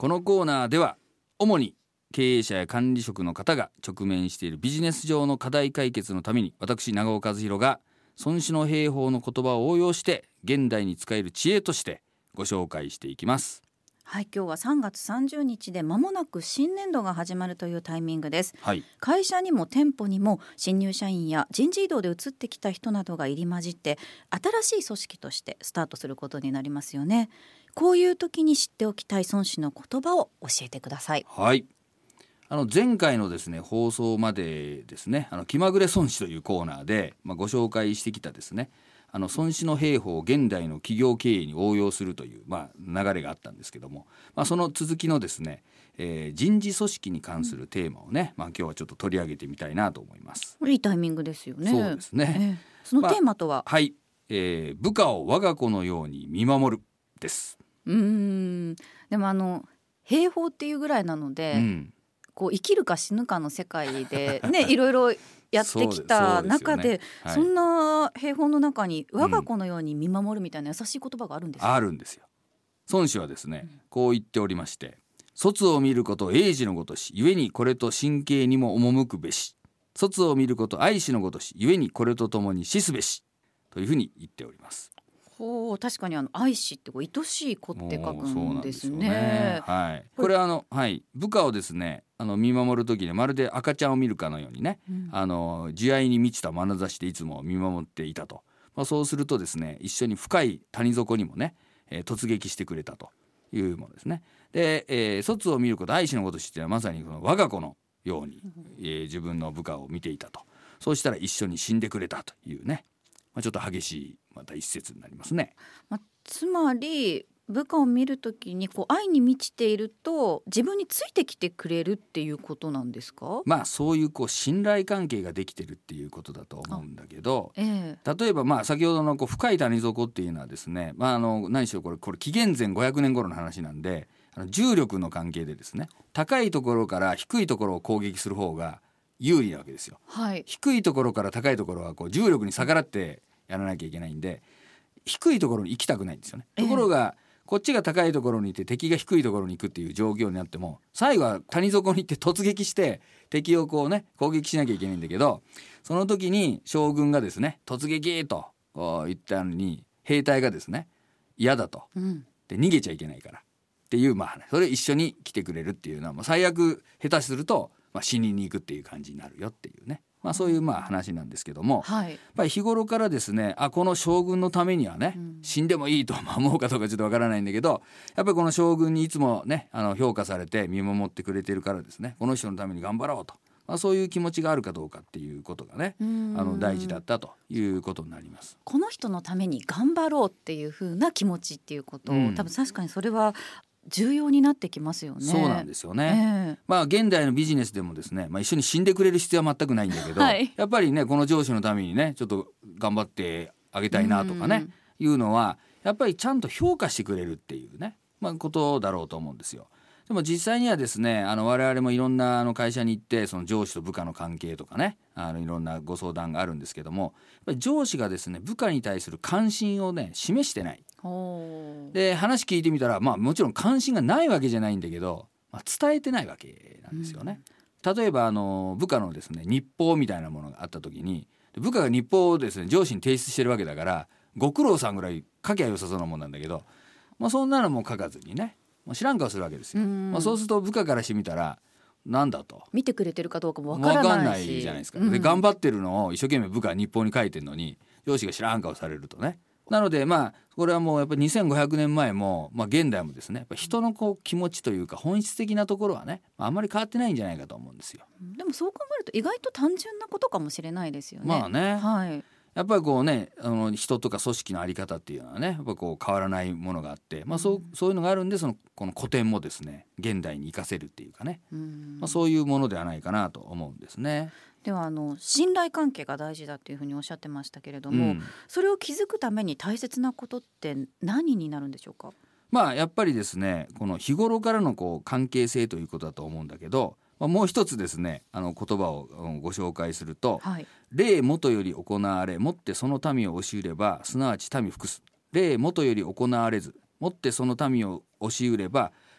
このコーナーでは主に経営者や管理職の方が直面しているビジネス上の課題解決のために、私長尾和弘が孫子の兵法の言葉を応用して現代に使える知恵としてご紹介していきます。 はい、今日は3月30日で間もなく新年度が始まるというタイミングです。 はい、 会社にも店舗にも新入社員や人事異動で移ってきた人などが入り混じって新しい組織としてスタートすることになりますよね。こういう時に知っておきたい孫子の言葉を教えてください。 はい、前回のですね放送までですね気まぐれ孫子というコーナーで、ご紹介してきたですね孫子の兵法を現代の企業経営に応用するという、流れがあったんですけども、その続きのですね、人事組織に関するテーマをね、今日はちょっと取り上げてみたいなと思います。 いいタイミングですよね。 そうですね、 そのテーマとは、 はい、部下を我が子のように見守るです。 でも兵法っていうぐらいなので、こう生きるか死ぬかの世界でねいろいろやってきた中で、そんな兵法の中に我が子のように見守るみたいな優しい言葉があるんですよ。 あるんですよ。孫子はですね、こう言っておりまして、卒を見ること英治のごとし、故にこれと神経にも赴くべし。卒を見ること愛しのごとし、故にこれとともに死すべし、というふうに言っております。 確かに愛しって愛しい子って書くんですね。 はい、これ部下をですね見守る時にまるで赤ちゃんを見るかのようにね、慈愛に満ちた眼差しでいつも見守っていたと、そうするとですね一緒に深い谷底にもね、突撃してくれたというものですね。で、卒を見ること愛しのことしてはまさにこの我が子のように、自分の部下を見ていたと。そうしたら一緒に死んでくれたというね、ちょっと激しいまた一節になりますね。 つまり部下を見るときに愛に満ちていると自分についてきてくれるっていうことなんですか？ そういう信頼関係ができてるっていうことだと思うんだけど、例えば先ほどの深い谷底っていうのはですね、何しろこれ紀元前500年頃の話なんで、重力の関係でですね高いところから低いところを攻撃する方が有利なわけですよ。低いところから高いところは重力に逆らってやらなきゃいけないんで、低いところに行きたくないんですよね。ところがこっちが高いところにいて敵が低いところに行くっていう状況になっても、最後は谷底に行って突撃して敵を攻撃しなきゃいけないんだけど、その時に将軍がですね突撃と言ったのに兵隊がですね嫌だと、で逃げちゃいけないからっていう、それ一緒に来てくれるっていうのは、最悪下手すると、死にに行くっていう感じになるよっていうね、そういう話なんですけども、やっぱり日頃からですねこの将軍のためにはね、死んでもいいと思うかどうかちょっとわからないんだけど、やっぱりこの将軍にいつもね評価されて見守ってくれてるからですね、この人のために頑張ろうと、そういう気持ちがあるかどうかっていうことがね大事だったということになります。この人のために頑張ろうっていう風な気持ちっていうこと、多分確かにそれは重要になってきますよね。 そうなんですよね。現代のビジネスでもですね、一緒に死んでくれる必要は全くないんだけど、やっぱりねこの上司のためにねちょっと頑張ってあげたいなとかね、いうのはやっぱりちゃんと評価してくれるっていうね、ことだろうと思うんですよ。でも実際にはですね我々もいろんな会社に行ってその上司と部下の関係とかねいろんなご相談があるんですけども、やっぱり上司がですね部下に対する関心をね示してない。で話聞いてみたら、もちろん関心がないわけじゃないんだけど、伝えてないわけなんですよね。例えば部下のですね日報みたいなものがあった時に、部下が日報をですね上司に提出してるわけだから、ご苦労さんぐらい書きゃよさそうなもんなんだけど、そんなのも書かずにね知らん顔するわけですよ。そうすると部下からしてみたらなんだと、 見てくれてるかどうかもわからないし、 じゃないですか。で頑張ってるのを一生懸命部下は日報に書いてるのに上司が知らん顔されるとね。なのでこれはもうやっぱり2500年前も、現代もですねやっぱ人の気持ちというか本質的なところはねあんまり変わってないんじゃないかと思うんですよ。 でもそう考えると意外と単純なことかもしれないですよね。 やっぱり人とか組織の在り方っていうのはねやっぱ変わらないものがあって、そういうのがあるんでこの古典もですね現代に生かせるっていうかね、そういうものではないかなと思うんですね。 では信頼関係が大事だというふうにおっしゃってましたけれども、それを築くために大切なことって何になるんでしょうか？ やっぱりですねこの日頃からの関係性ということだと思うんだけど、もう一つですね言葉をご紹介すると、礼元より行われもってその民を押し売ればすなわち民服す。礼元より行われずもってその民を押し売れば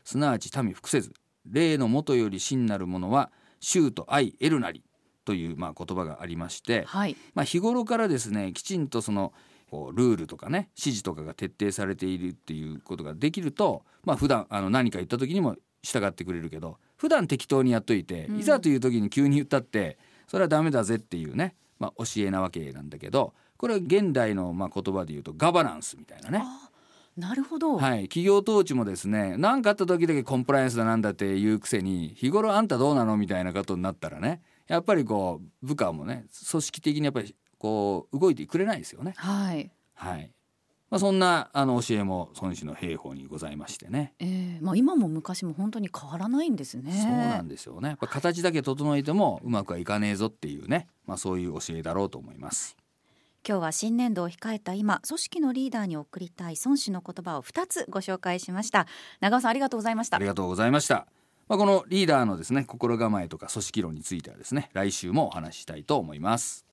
すなわち民服せず、礼のもとより真なるものは衆と相得るなりという言葉がありまして、はい、日頃からですねきちんとそのルールとかね指示とかが徹底されているっていうことができると、普段何か言った時にも従ってくれるけど、普段適当にやっといて、いざという時に急に言ったってそれはダメだぜっていうね、教えなわけなんだけど、これは現代の言葉で言うとガバナンスみたいなね。 なるほど、 はい、企業統治もですね、何かあった時だけコンプライアンスだなんだっていうくせに日頃あんたどうなのみたいなことになったらね、やっぱり部下もね組織的にやっぱり動いてくれないですよね。はい、はい。そんな教えも孫子の兵法にございましてね、 今も昔も本当に変わらないんですね。 そうなんですよね。やっぱ形だけ整えてもうまくはいかねえぞっていうね、そういう教えだろうと思います。 今日は新年度を控えた今、組織のリーダーに送りたい孫子の言葉を2つご紹介しました。長尾さん、ありがとうございました。 ありがとうございました。このリーダーのですね心構えとか組織論についてはですね来週もお話ししたいと思います。